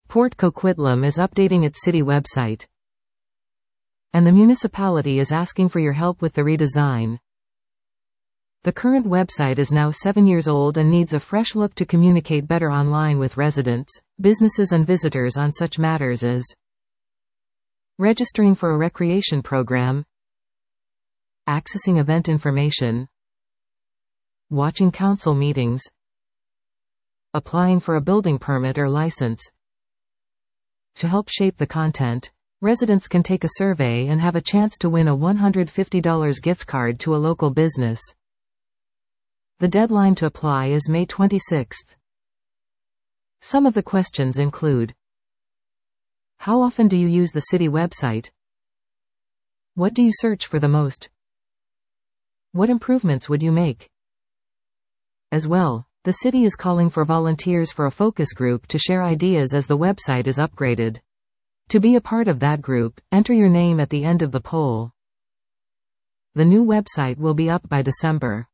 Port Coquitlam is updating its city website, and the municipality is asking for your help with the redesign. The current website is now 7 years old and needs a fresh look to communicate better online with residents, businesses and visitors on such matters as registering for a recreation program, accessing event information, watching council meetings, applying for a building permit or license. To help shape the content, residents can take a survey and have a chance to win a $150 gift card to a local business. The deadline to apply is May 26th. Some of the questions include: how often do you use the city website? What do you search for the most? What improvements would you make? As well, the city is calling for volunteers for a focus group to share ideas as the website is upgraded. To be a part of that group, enter your name at the end of the poll. The new website will be up by December.